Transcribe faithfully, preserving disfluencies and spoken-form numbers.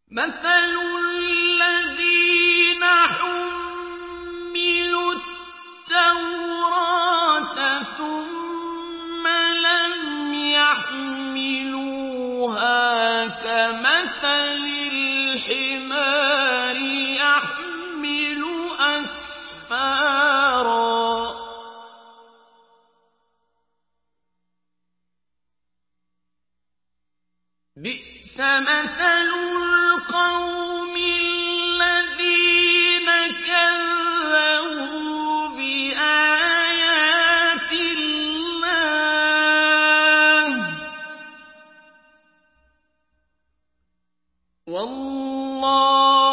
مَثَلُ الَّذِينَ حُمِّلُوا التَّوْرَاةَ ثُمَّ لَمْ يَحْمِلُوهَا كَمَثَلِ الْحِمَارِ يَحْمِلُ أَسْفَارًا ۚ بِئْسَ مَثَلُ الْقَوْمِ الَّذِينَ كَذَّبُوا بِآيَاتِ اللَّهِ ۚ وَاللَّهُ